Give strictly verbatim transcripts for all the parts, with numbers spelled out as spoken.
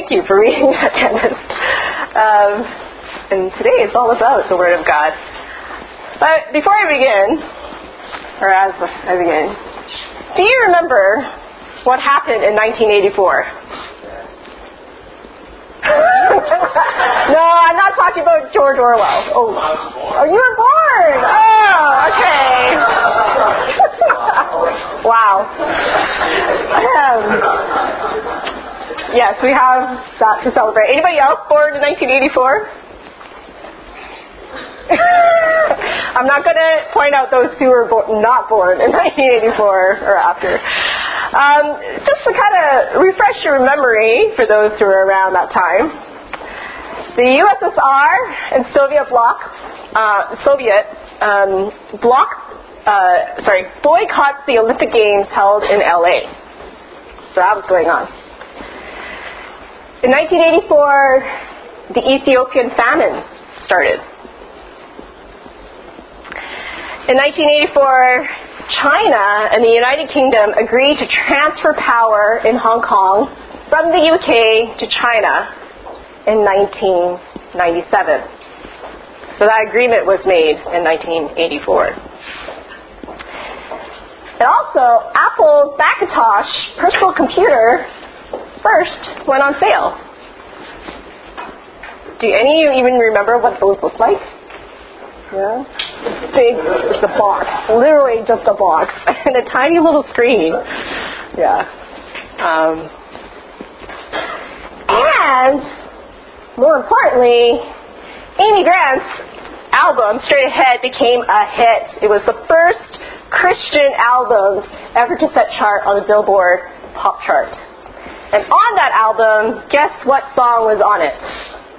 thank you for reading that, Dennis. Um, and today it's all about the Word of God. But before I begin, or as I begin, do you remember what happened in nineteen eighty-four? No, I'm not talking about George Orwell. Oh, oh you were born. Oh, okay. Wow. Um, yes, we have that to celebrate. Anybody else born in nineteen eighty-four? I'm not going to point out those who were bo- not born in nineteen eighty-four or after. Um, just to kind of refresh your memory for those who were around that time, the U S S R and Soviet bloc, uh, Soviet um, bloc, uh, sorry, boycotts the Olympic Games held in L A. So that was going on. In nineteen eighty-four, the Ethiopian famine started. In nineteen eighty-four, China and the United Kingdom agreed to transfer power in Hong Kong from the U K to China in nineteen ninety-seven. So that agreement was made in nineteen eighty-four. And also, Apple's Macintosh personal computer first went on sale. Do any of you even remember what those look like? Yeah. Big, it's a box. Literally just a box. And a tiny little screen. Yeah. Um, and, more importantly, Amy Grant's album, Straight Ahead, became a hit. It was the first Christian album ever to set chart on the Billboard Pop Chart. And on that album, guess what song was on it?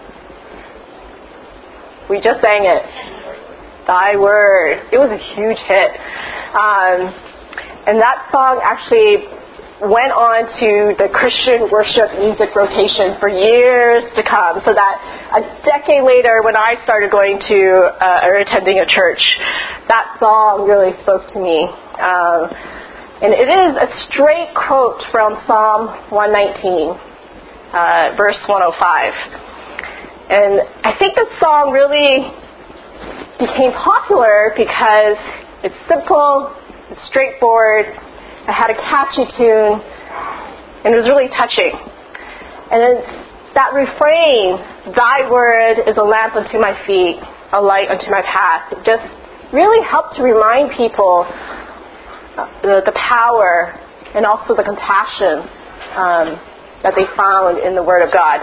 We just sang it. Thy Word. It was a huge hit. Um, and that song actually went on to the Christian worship music rotation for years to come. So that a decade later, when I started going to uh, or attending a church, that song really spoke to me. Um, and it is a straight quote from Psalm one nineteen, uh, verse one oh five. And I think this song really became popular because it's simple, it's straightforward, it had a catchy tune, and it was really touching. And then that refrain, Thy Word is a lamp unto my feet, a light unto my path, it just really helped to remind people the, the power and also the compassion um, that they found in the Word of God.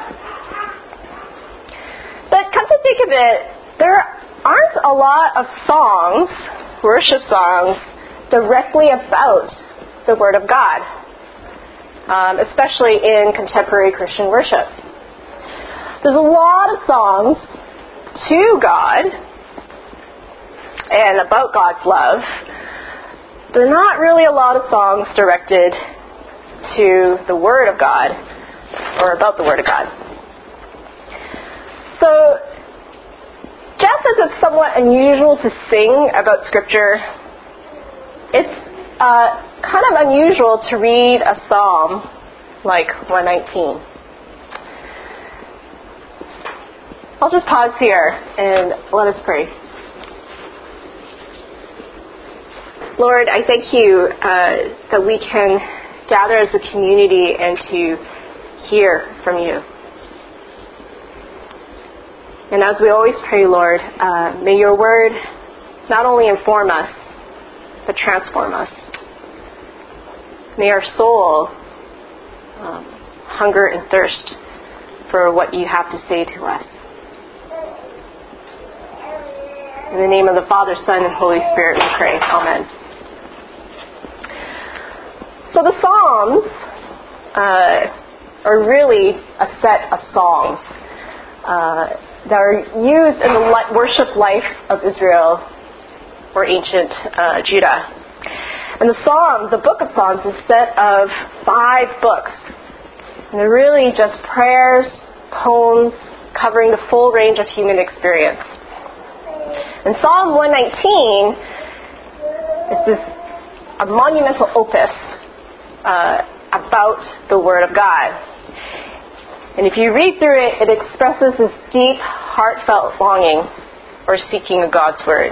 But come to think of it, there aren't a lot of songs, worship songs, directly about the Word of God, um, especially in contemporary Christian worship. There's a lot of songs to God and about God's love. There are not really a lot of songs directed to the Word of God or about the Word of God. So, just as it's somewhat unusual to sing about Scripture, it's uh, kind of unusual to read a psalm like one nineteen. I'll just pause here and let us pray. Lord, I thank you uh, that we can gather as a community and to hear from you. And as we always pray, Lord, uh, may your word not only inform us, but transform us. May our soul um, hunger and thirst for what you have to say to us. In the name of the Father, Son, and Holy Spirit, we pray. Amen. So the Psalms uh, are really a set of songs uh, that are used in the li- worship life of Israel or ancient uh, Judah. And the Psalms, the book of Psalms, is a set of five books. And they're really just prayers, poems, covering the full range of human experience. And Psalm one nineteen is this a monumental opus uh, about the Word of God. And if you read through it, it expresses this deep, heartfelt longing or seeking of God's Word.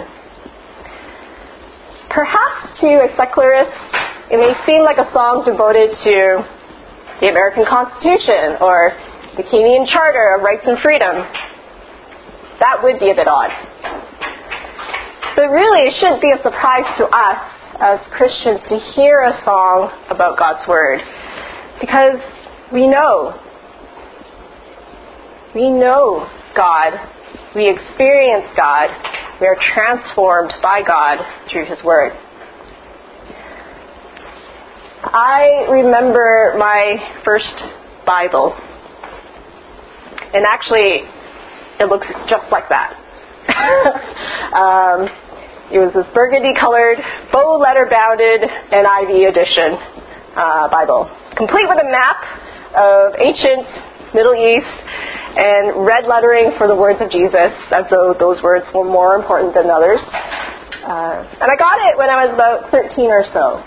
Perhaps to a secularist, it may seem like a song devoted to the American Constitution or the Canadian Charter of Rights and Freedom. That would be a bit odd. But really, it shouldn't be a surprise to us as Christians to hear a song about God's Word, because we know. We know God. We experience God. We are transformed by God through His Word. I remember my first Bible. And actually, it looks just like that. um, it was this burgundy-colored, faux leather-bounded N I V edition uh, Bible, complete with a map of ancient Middle East and red lettering for the words of Jesus, as though those words were more important than others. Uh, and I got it when I was about thirteen or so.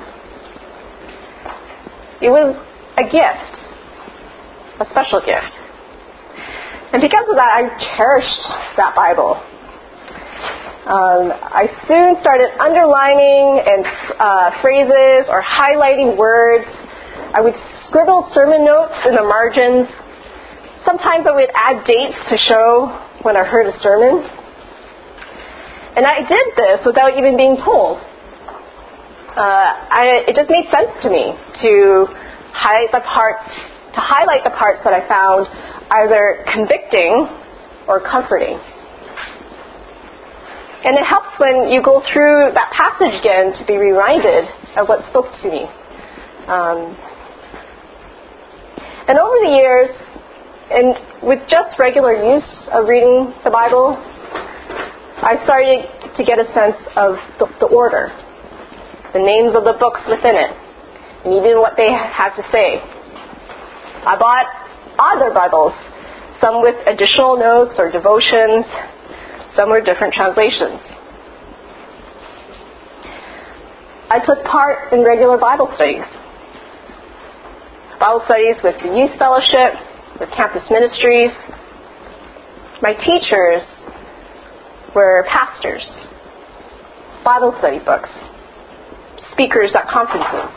It was a gift, a special gift. And because of that, I cherished that Bible. Um, I soon started underlining and uh, phrases or highlighting words. I would scribble sermon notes in the margins. Sometimes I would add dates to show when I heard a sermon. And I did this without even being told. Uh, I, it just made sense to me to highlight the parts, to highlight the parts that I found either convicting or comforting. And it helps when you go through that passage again to be reminded of what spoke to me. Um, and over the years, and with just regular use of reading the Bible, I started to get a sense of the, the order, the names of the books within it, and even what they had to say. I bought other Bibles, some with additional notes or devotions, some were different translations. I took part in regular Bible studies. Bible studies with the Youth Fellowship, with campus ministries. My teachers were pastors, Bible study books, speakers at conferences.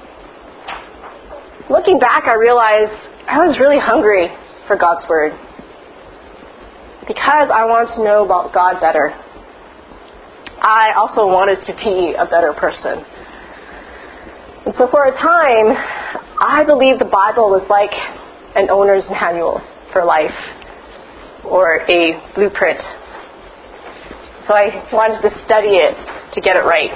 Looking back, I realized I was really hungry for God's Word because I wanted to know about God better. I also wanted to be a better person. And so for a time, I believed the Bible was like an owner's manual for life, or a blueprint. So I wanted to study it to get it right.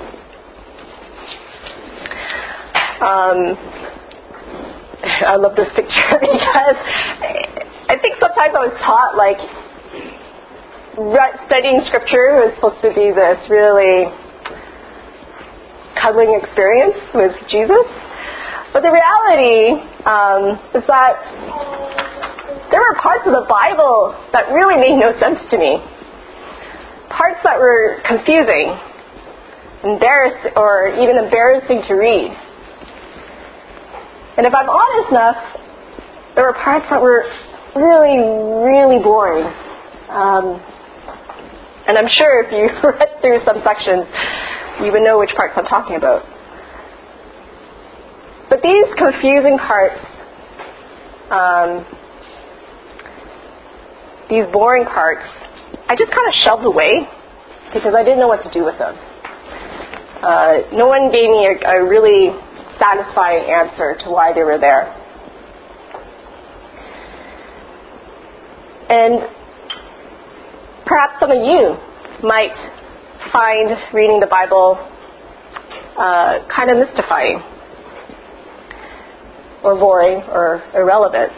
Um, I love this picture because I think sometimes I was taught like studying Scripture was supposed to be this really cuddling experience with Jesus. But the reality um, is that there were parts of the Bible that really made no sense to me. Parts that were confusing, embarrassing, or even embarrassing to read. And if I'm honest enough, there were parts that were really, really boring. Um, and I'm sure if you read through some sections, you would know which parts I'm talking about. But these confusing parts, um, these boring parts, I just kind of shoved away because I didn't know what to do with them. Uh, no one gave me a, a really satisfying answer to why they were there. And perhaps some of you might find reading the Bible uh, kind of mystifying, or boring, or irrelevant.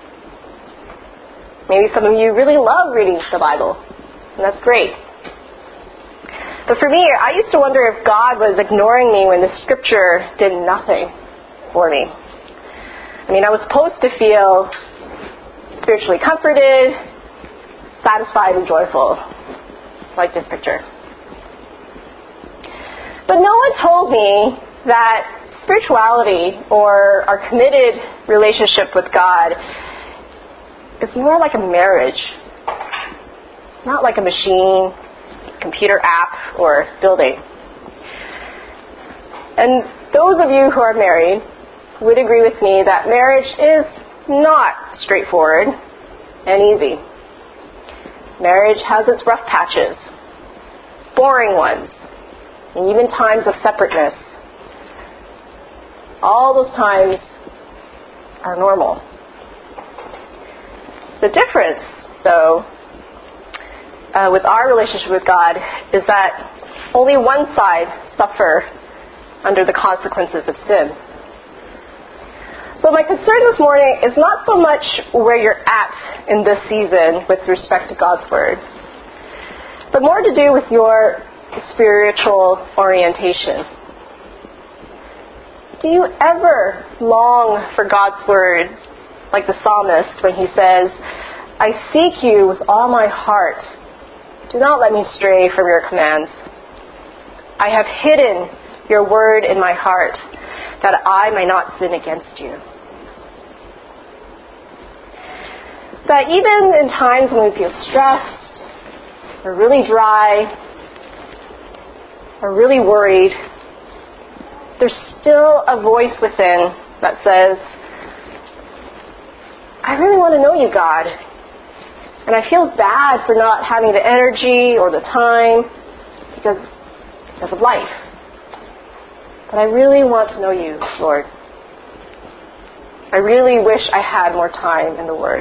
Maybe some of you really love reading the Bible, and that's great. But for me, I used to wonder if God was ignoring me when the Scripture did nothing for me. I mean, I was supposed to feel spiritually comforted, satisfied, and joyful, like this picture. But no one told me that spirituality, or our committed relationship with God, is more like a marriage, not like a machine, computer app, or building. And those of you who are married would agree with me that marriage is not straightforward and easy. Marriage has its rough patches, boring ones, and even times of separateness. All those times are normal. The difference, though, uh, with our relationship with God is that only one side suffer under the consequences of sin. So my concern this morning is not so much where you're at in this season with respect to God's Word, but more to do with your spiritual orientation. Do you ever long for God's Word, like the psalmist when he says, I seek you with all my heart. Do not let me stray from your commands. I have hidden your word in my heart, that I may not sin against you. That even in times when we feel stressed, or really dry, or really worried, there's still a voice within that says, I really want to know you, God. And I feel bad for not having the energy or the time because, because of life. But I really want to know you, Lord. I really wish I had more time in the Word.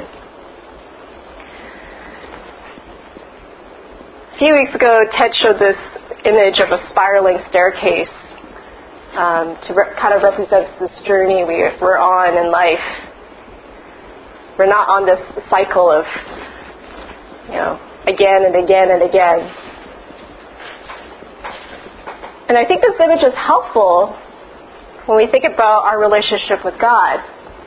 A few weeks ago, Ted showed this image of a spiraling staircase um, to re- kind of represent this journey we, we're on in life. We're not on this cycle of, you know, again and again and again. And I think this image is helpful when we think about our relationship with God.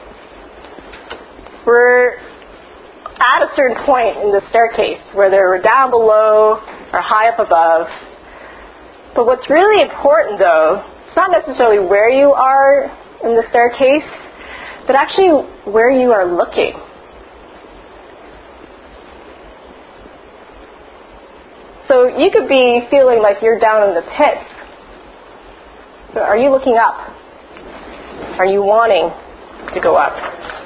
We're at a certain point in the staircase, whether we're down below or high up above. But what's really important, though, it's not necessarily where you are in the staircase, but actually where you are looking. So you could be feeling like you're down in the pits. So are you looking up? Are you wanting to go up?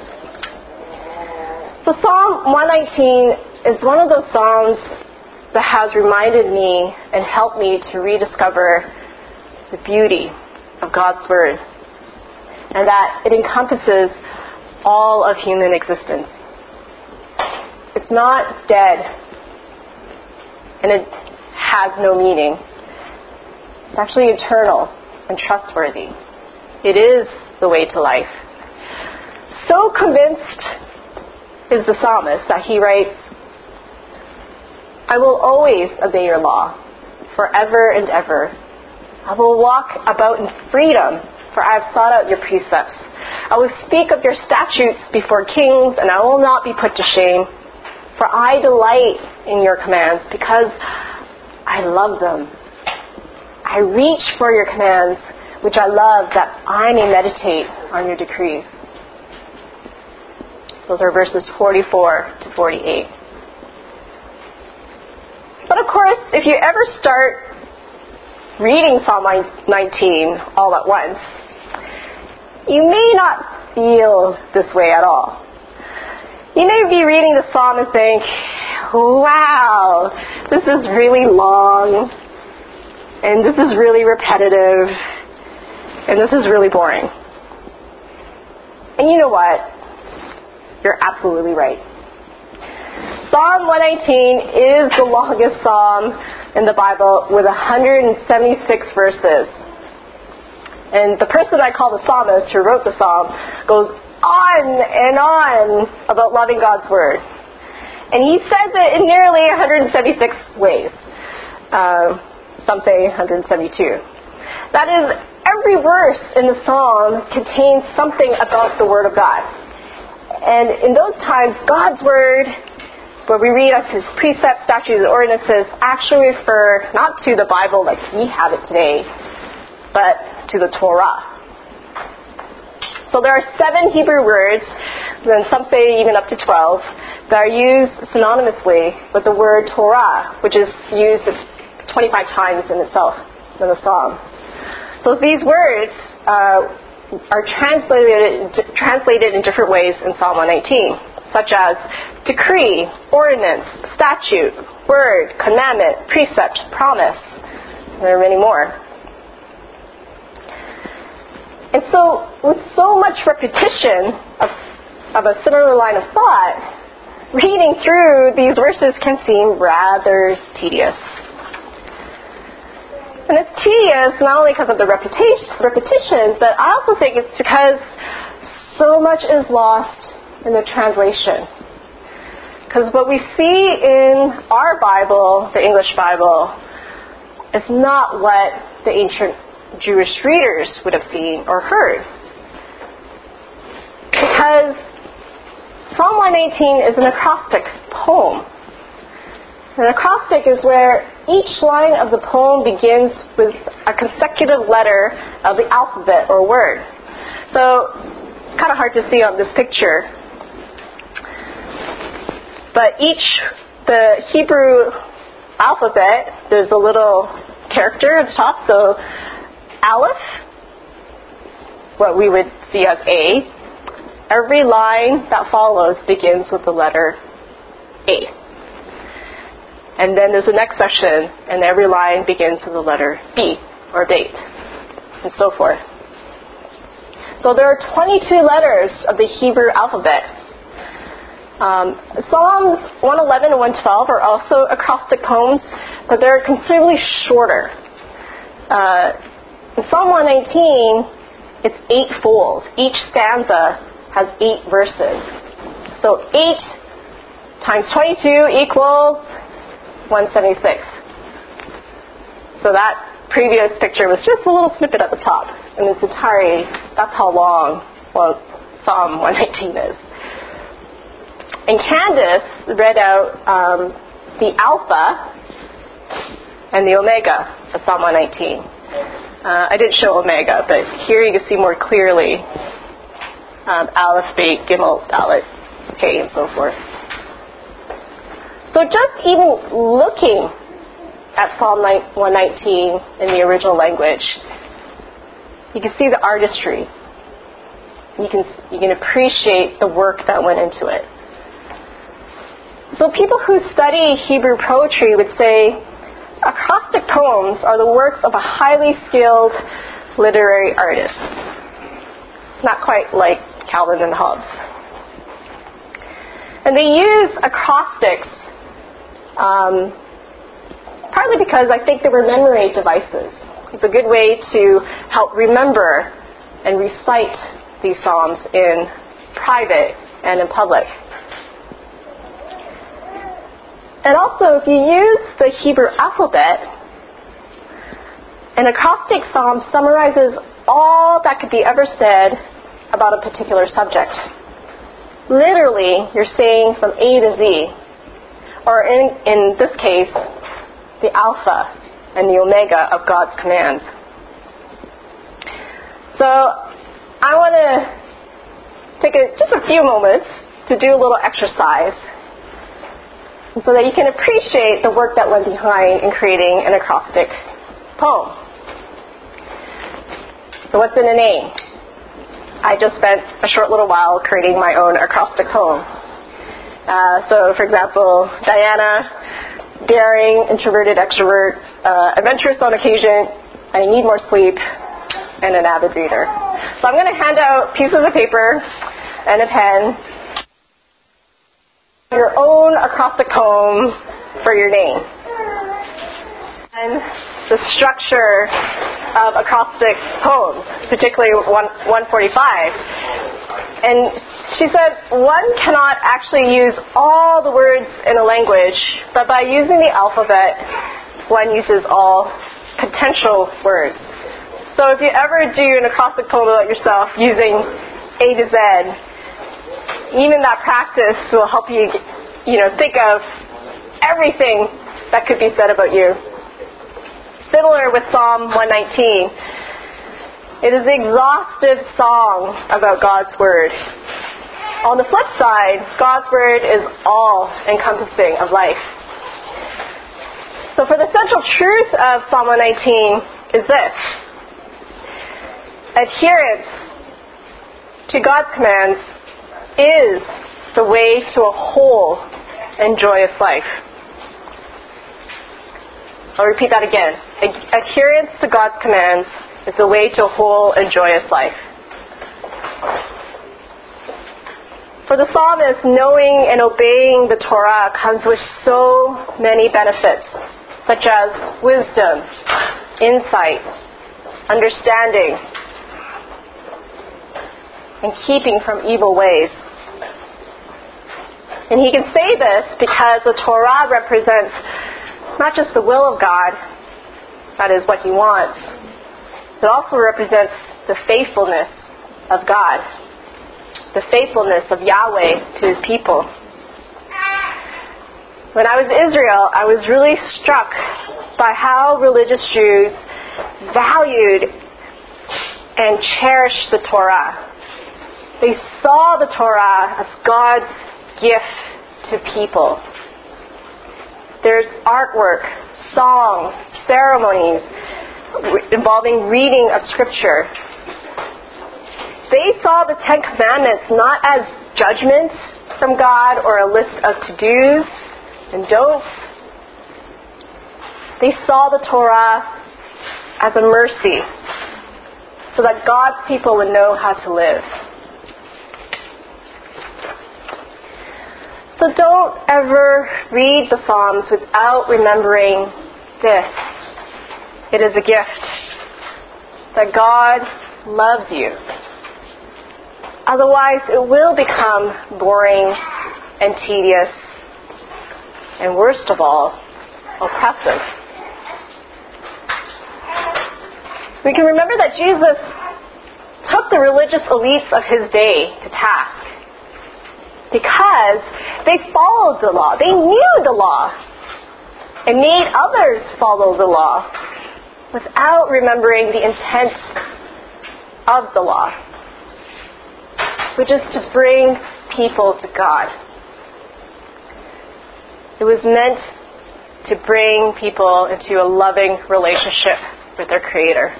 So Psalm one nineteen is one of those Psalms that has reminded me and helped me to rediscover the beauty of God's Word, and that it encompasses all of human existence. It's not dead, and it has no meaning. It's actually eternal and trustworthy. It is the way to life. So convinced is the psalmist that he writes, I will always obey your law, forever and ever. I will walk about in freedom, for I have sought out your precepts. I will speak of your statutes before kings, and I will not be put to shame. For I delight in your commands, because I love them. I reach for your commands, which I love, that I may meditate on your decrees. Those are verses forty-four to forty-eight. But of course, if you ever start reading Psalm nineteen all at once, you may not feel this way at all. You may be reading the Psalm and think, wow, this is really long, and this is really repetitive, and this is really boring. And you know what? You're absolutely right. Psalm one nineteen is the longest psalm in the Bible with one hundred seventy-six verses. And the person I call the psalmist who wrote the psalm goes on and on about loving God's Word. And he says it in nearly one hundred seventy-six ways. Uh, some say one hundred seventy-two. That is, every verse in the psalm contains something about the Word of God. And in those times, God's Word, where we read of His precepts, statutes, and ordinances, actually refer not to the Bible like we have it today, but to the Torah. So there are seven Hebrew words, and some say even up to twelve, that are used synonymously with the word Torah, which is used twenty-five times in itself in the psalm. So these words uh, are translated translated in different ways in Psalm one nineteen, such as decree, ordinance, statute, word, commandment, precept, promise. And there are many more. And so, with so much repetition of, of a similar line of thought, reading through these verses can seem rather tedious. And it's tedious not only because of the repetition, repetitions, but I also think it's because so much is lost in the translation. Because what we see in our Bible, the English Bible, is not what the ancient Jewish readers would have seen or heard. Because Psalm one nineteen is an acrostic poem. An acrostic is where each line of the poem begins with a consecutive letter of the alphabet or word. So it's kind of hard to see on this picture. But each, the Hebrew alphabet, there's a little character at the top. So Aleph, what we would see as A, every line that follows begins with the letter A. And then there's the next section, and every line begins with the letter B, or bait, and so forth. So there are twenty-two letters of the Hebrew alphabet. Um, Psalms one eleven and one twelve are also acrostic poems, but they're considerably shorter. Uh, In Psalm one nineteen, it's eightfold. Each stanza has eight verses. So eight times twenty-two equals one hundred seventy-six. So that previous picture was just a little snippet at the top. In its entirety, that's how long well, Psalm one nineteen is. And Candace read out um, the Alpha and the Omega of Psalm one nineteen. Uh, I didn't show Omega, but here you can see more clearly um, Aleph, Beit, Gimel, Dalet, Hey, and so forth. So just even looking at Psalm one nineteen in the original language, you can see the artistry. You can you can appreciate the work that went into it. So people who study Hebrew poetry would say acrostic poems are the works of a highly skilled literary artist. Not quite like Calvin and Hobbes. And they use acrostics um, partly because I think they were memory devices. It's a good way to help remember and recite these psalms in private and in public. And also, if you use the Hebrew alphabet, an acrostic psalm summarizes all that could be ever said about a particular subject. Literally, you're saying from A to Z, or in, in this case, the Alpha and the Omega of God's commands. So, I want to take a, just a few moments to do a little exercise so that you can appreciate the work that went behind in creating an acrostic poem. So what's in a name? I just spent a short little while creating my own acrostic poem. Uh, so, for example, Diana, daring, introverted, extrovert, uh, adventurous on occasion, I need more sleep, and an avid reader. So I'm going to hand out pieces of paper and a pen, your own acrostic poem for your name. And the structure of acrostic poems, particularly one forty-five. And she said one cannot actually use all the words in a language, but by using the alphabet, one uses all potential words. So if you ever do an acrostic poem about yourself using A to Z, even that practice will help you, you know, think of everything that could be said about you. Similar with Psalm one nineteen. It is an exhaustive song about God's Word. On the flip side, God's Word is all-encompassing of life. So for the central truth of Psalm one nineteen is this: adherence to God's commands is the way to a whole and joyous life. I'll repeat that again. Adherence to God's commands is the way to a whole and joyous life. For the psalmist, knowing and obeying the Torah comes with so many benefits, such as wisdom, insight, understanding, and keeping from evil ways. And he can say this because the Torah represents not just the will of God, that is what he wants, it also represents the faithfulness of God, the faithfulness of Yahweh to his people. When I was in Israel, I was really struck by how religious Jews valued and cherished the Torah. They saw the Torah as God's gift to people. There's artwork, songs, ceremonies involving reading of Scripture. They saw the Ten Commandments not as judgments from God or a list of to-dos and don'ts. They saw the Torah as a mercy so that God's people would know how to live. So don't ever read the Psalms without remembering this. It is a gift that God loves you. Otherwise, it will become boring and tedious and, worst of all, oppressive. We can remember that Jesus took the religious elites of his day to task because they followed the law. They knew the law and made others follow the law without remembering the intent of the law, which is to bring people to God. It was meant to bring people into a loving relationship with their Creator.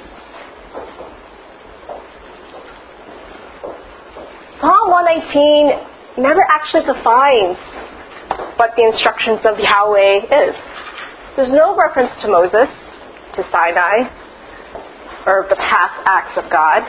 Psalm one nineteen never actually defines what the instructions of Yahweh is. There's no reference to Moses, to Sinai, or the past acts of God.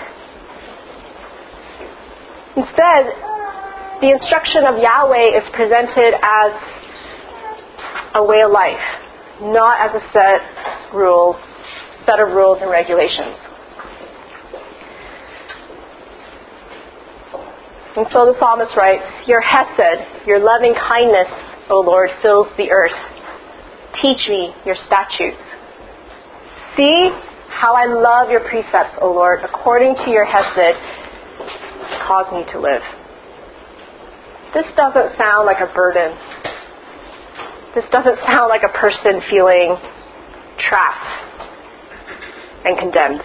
Instead, the instruction of Yahweh is presented as a way of life, not as a set rules, set of rules and regulations. And so the psalmist writes, "Your hesed, your loving kindness, O Lord, fills the earth. Teach me your statutes. See how I love your precepts, O Lord. According to your hesed, cause me to live." This doesn't sound like a burden. This doesn't sound like a person feeling trapped and condemned.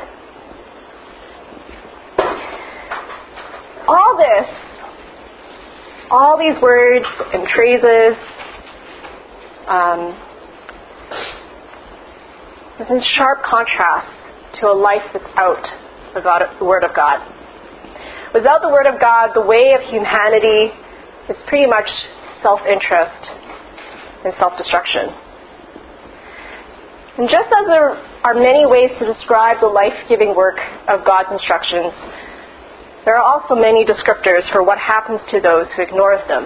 All this, all these words and phrases, um, is in sharp contrast to a life without the, God, the Word of God. Without the Word of God, the way of humanity is pretty much self-interest and self-destruction. And just as there are many ways to describe the life-giving work of God's instructions, there are also many descriptors for what happens to those who ignore them.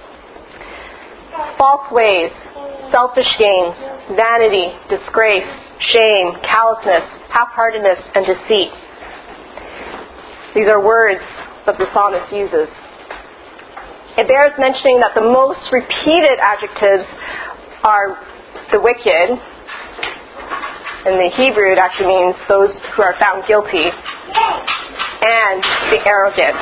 False ways, selfish gains, vanity, disgrace, shame, callousness, half-heartedness, and deceit. These are words that the psalmist uses. It bears mentioning that the most repeated adjectives are the wicked. In the Hebrew, it actually means those who are found guilty, and the arrogant.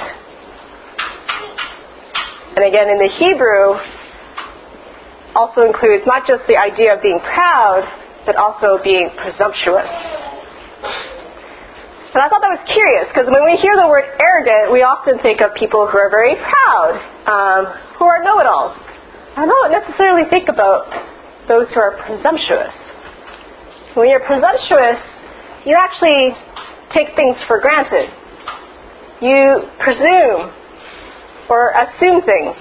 And again, in the Hebrew, also includes not just the idea of being proud, but also being presumptuous. And I thought that was curious, because when we hear the word arrogant, we often think of people who are very proud, um, who are know-it-alls. I don't necessarily think about those who are presumptuous. When you're presumptuous, you actually take things for granted. You presume or assume things.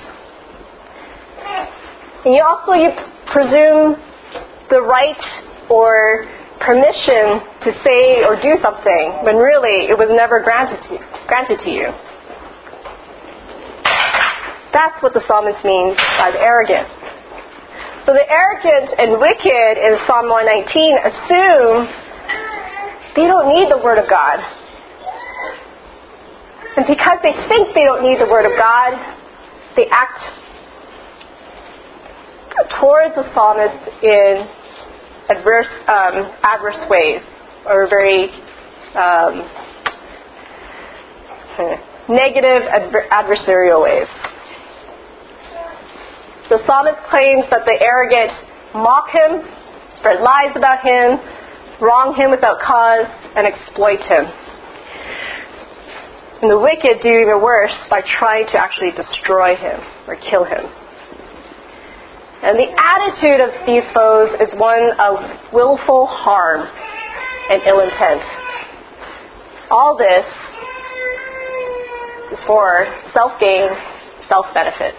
And you also you presume the right or permission to say or do something when really it was never granted to, granted to you. That's what the psalmist means by the arrogant. So the arrogant and wicked in Psalm one nineteen assume they don't need the Word of God. And because they think they don't need the Word of God, they act towards the psalmist in adverse, um, adverse ways, or very um, negative adver- adversarial ways. The psalmist claims that the arrogant mock him, spread lies about him, wrong him without cause, and exploit him. And the wicked do even worse by trying to actually destroy him or kill him. And the attitude of these foes is one of willful harm and ill intent. All this is for self-gain, self-benefit.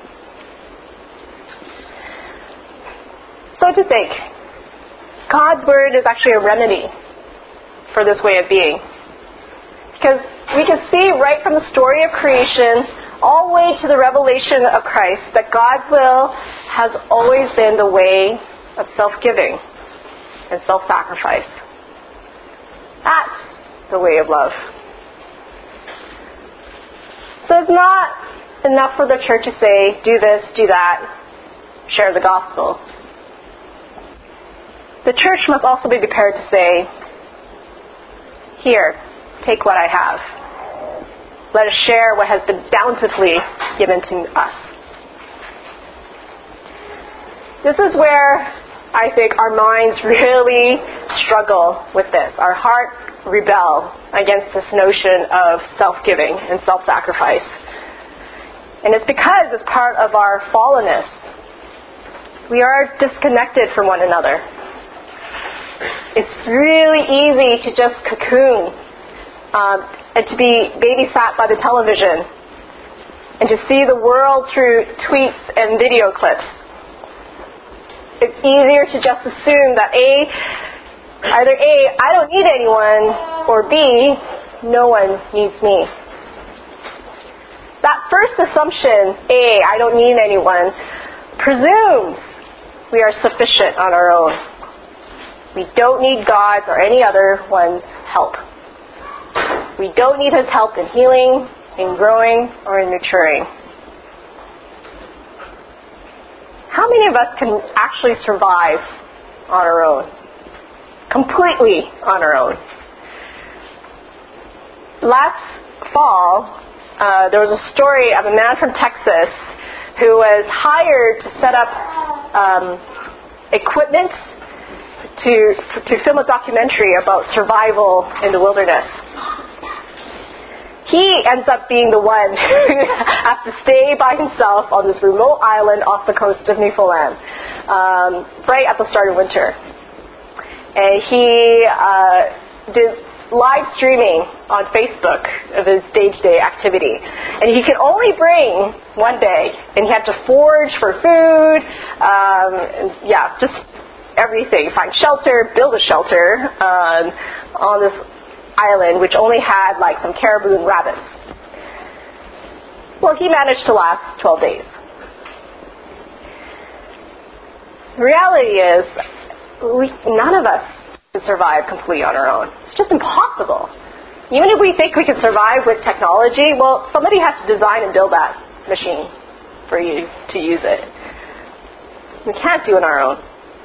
So to think, God's Word is actually a remedy for this way of being. Because we can see right from the story of creation all the way to the revelation of Christ that God's will has always been the way of self-giving and self-sacrifice. That's the way of love. So it's not enough for the church to say, do this, do that, share the gospel. The church must also be prepared to say, here, take what I have. Let us share what has been bountifully given to us. This is where I think our minds really struggle with this. Our hearts rebel against this notion of self-giving and self-sacrifice. And it's because it's part of our fallenness. We are disconnected from one another. It's really easy to just cocoon um, and to be babysat by the television and to see the world through tweets and video clips. It's easier to just assume that A, either A, I don't need anyone, or B, no one needs me. That first assumption, A, I don't need anyone, presumes we are sufficient on our own. We don't need God's or any other one's help. We don't need His help in healing, in growing, or in maturing. How many of us can actually survive on our own? Completely on our own. Last fall, uh, there was a story of a man from Texas who was hired to set up um, equipment to to film a documentary about survival in the wilderness. He ends up being the one who has to stay by himself on this remote island off the coast of Newfoundland, um, right at the start of winter. And he uh, did live streaming on Facebook of his day-to-day activity. And he could only bring one bag, and he had to forage for food, um, and yeah, just everything, find shelter, build a shelter um, on this island, which only had like some caribou and rabbits. Well, he managed to last twelve days. The reality is, we, none of us can survive completely on our own. It's just impossible. Even if we think we can survive with technology, well, somebody has to design and build that machine for you to use it. We can't do it on our own.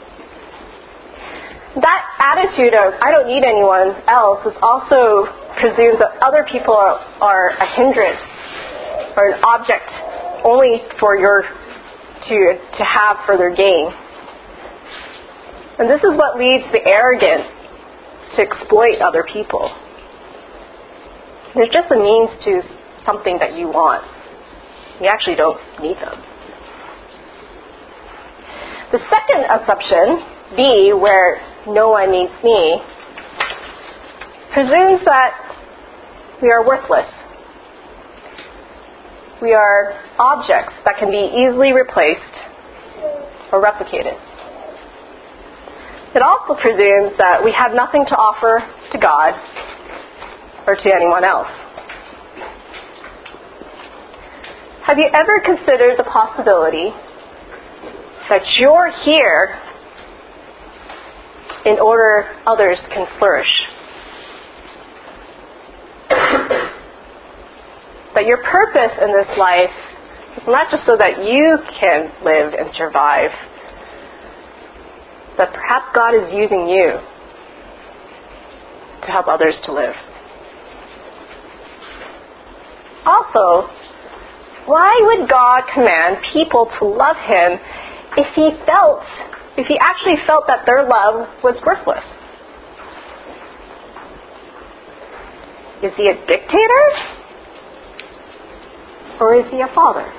That attitude of, I don't need anyone else, is also presumed that other people are, are a hindrance or an object only for your to to have for their gain. And this is what leads the arrogant to exploit other people. They're just a means to something that you want. You actually don't need them. The second assumption, B, where no one needs me, presumes that we are worthless. We are objects that can be easily replaced or replicated. It also presumes that we have nothing to offer to God or to anyone else. Have you ever considered the possibility that you're here in order others can flourish? That your purpose in this life is not just so that you can live and survive, that perhaps God is using you to help others to live. Also, why would God command people to love Him if He felt, if He actually felt that their love was worthless? Is He a dictator? Or is He a father?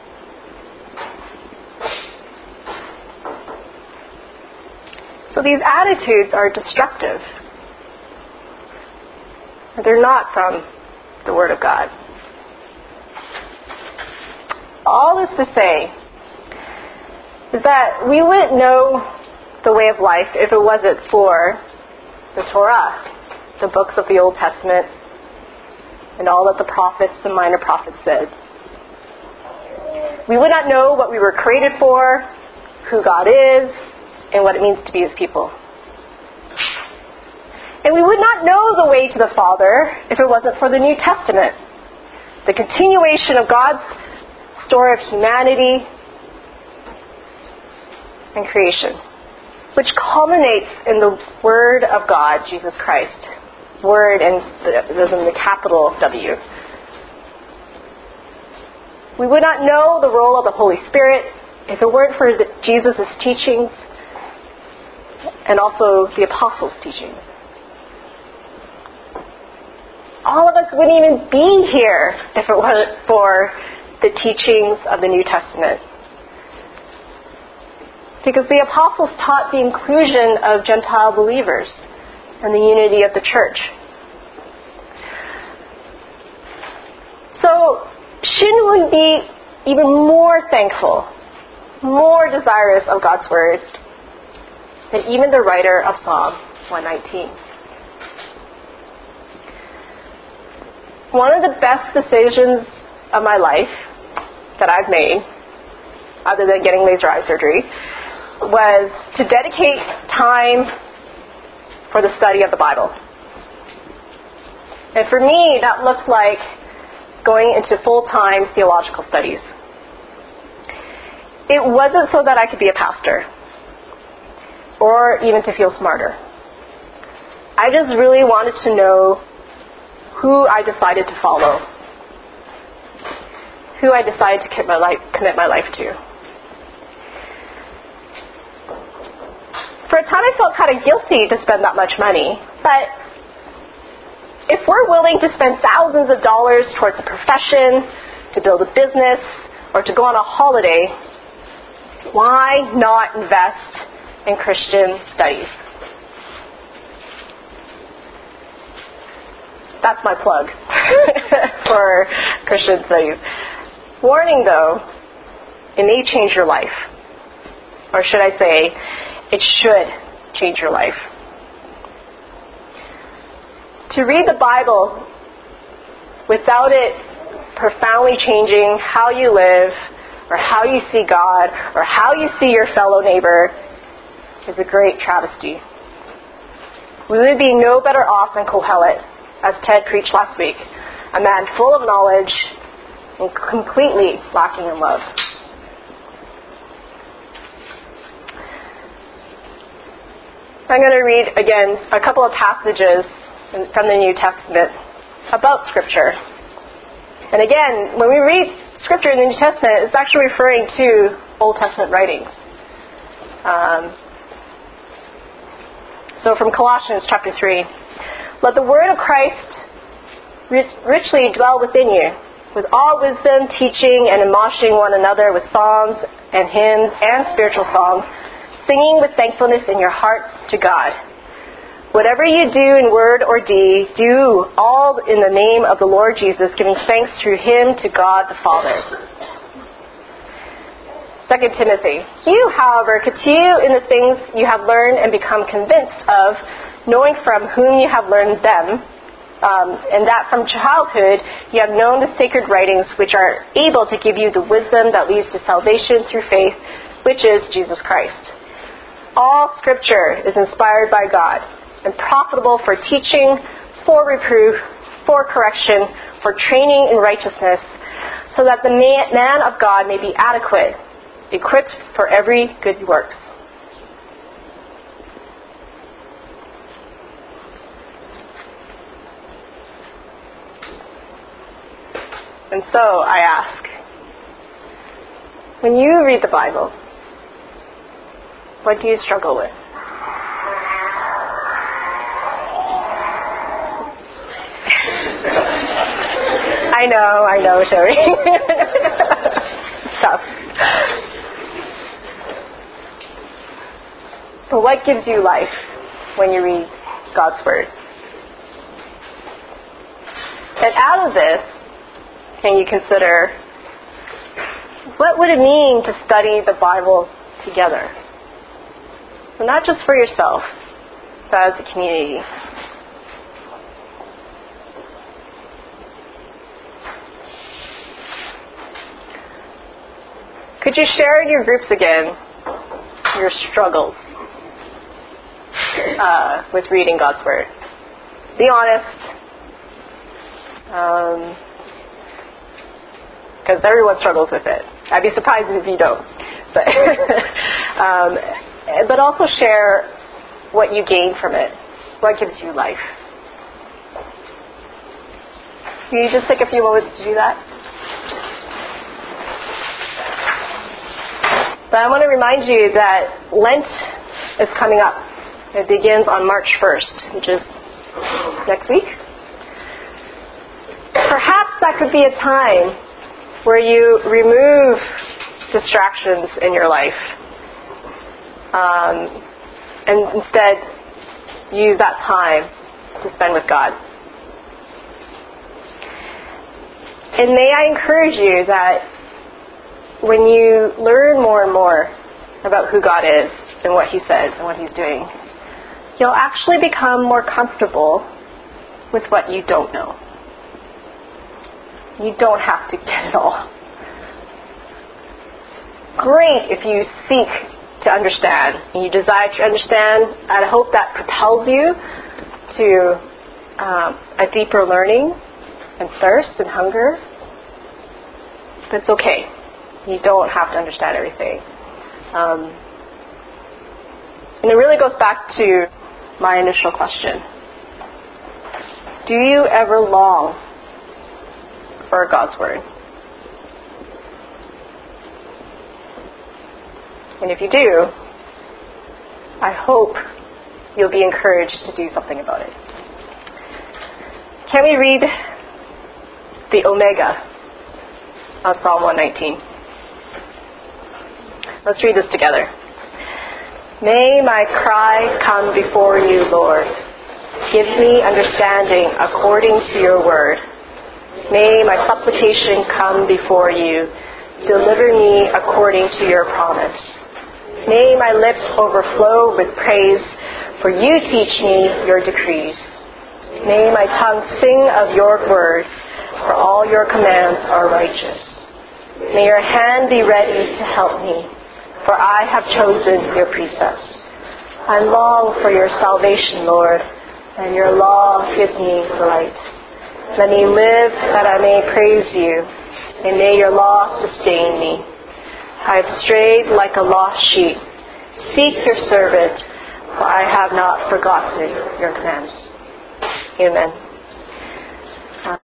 So these attitudes are destructive. They're not from the Word of God. All this to say is that we wouldn't know the way of life if it wasn't for the Torah, the books of the Old Testament, and all that the prophets and minor prophets said. We would not know what we were created for, who God is, and what it means to be His people. And we would not know the way to the Father if it wasn't for the New Testament, the continuation of God's story of humanity and creation, which culminates in the Word of God, Jesus Christ. Word, and there's in the capital W. We would not know the role of the Holy Spirit if it weren't for the, Jesus' teachings and also the apostles' teachings. All of us wouldn't even be here if it wasn't for the teachings of the New Testament. Because the apostles taught the inclusion of Gentile believers and the unity of the church. So, shouldn't we be even more thankful, more desirous of God's Word than even the writer of Psalm one nineteen? One of the best decisions of my life that I've made, other than getting laser eye surgery, was to dedicate time for the study of the Bible. And for me, that looked like going into full-time theological studies. It wasn't so that I could be a pastor or even to feel smarter. I just really wanted to know who I decided to follow, who I decided to commit my life, commit my life to. For a time, I felt kind of guilty to spend that much money, but if we're willing to spend thousands of dollars towards a profession, to build a business, or to go on a holiday, why not invest in Christian studies? That's my plug for Christian studies. Warning though, it may change your life. Or should I say, it should change your life. To read the Bible without it profoundly changing how you live or how you see God or how you see your fellow neighbor is a great travesty. We would be no better off than Kohelet, as Ted preached last week, a man full of knowledge and completely lacking in love. I'm going to read again a couple of passages from the New Testament about Scripture. And again, when we read Scripture in the New Testament, it's actually referring to Old Testament writings. Um, so from Colossians chapter three, let the word of Christ richly dwell within you, with all wisdom, teaching and admonishing one another with psalms and hymns and spiritual songs, singing with thankfulness in your hearts to God. Whatever you do in word or deed, do all in the name of the Lord Jesus, giving thanks through him to God the Father. Second Timothy. You, however, continue in the things you have learned and become convinced of, knowing from whom you have learned them, um, and that from childhood you have known the sacred writings, which are able to give you the wisdom that leads to salvation through faith, which is Jesus Christ. All Scripture is inspired by God and profitable for teaching, for reproof, for correction, for training in righteousness, so that the man of God may be adequate, equipped for every good work. And so I ask, when you read the Bible, what do you struggle with? I know, I know, Sherry. Tough. But what gives you life when you read God's Word? And out of this, can you consider, what would it mean to study the Bible together? So not just for yourself, but as a community. Could you share in your groups again your struggles uh, with reading God's Word? Be honest. Um, because everyone struggles with it. I'd be surprised if you don't. But, um, but also share what you gain from it. What gives you life. Can you just take a few moments to do that? But I want to remind you that Lent is coming up. It begins on March first, which is next week. Perhaps that could be a time where you remove distractions in your life um, and instead use that time to spend with God. And may I encourage you that when you learn more and more about who God is and what He says and what He's doing, you'll actually become more comfortable with what you don't know. You don't have to get it all. Great if you seek to understand and you desire to understand. I hope that propels you to um, a deeper learning and thirst and hunger. That's okay. You don't have to understand everything. Um, and it really goes back to my initial question. Do you ever long for God's Word? And if you do, I hope you'll be encouraged to do something about it. Can we read the Omega of Psalm one nineteen? Let's read this together. May my cry come before you, Lord. Give me understanding according to your word. May my supplication come before you. Deliver me according to your promise. May my lips overflow with praise, for you teach me your decrees. May my tongue sing of your word, for all your commands are righteous. May your hand be ready to help me, for I have chosen your precepts. I long for your salvation, Lord, and your law gives me delight. Let me live that I may praise you, and may your law sustain me. I have strayed like a lost sheep. Seek your servant, for I have not forgotten your commands. Amen.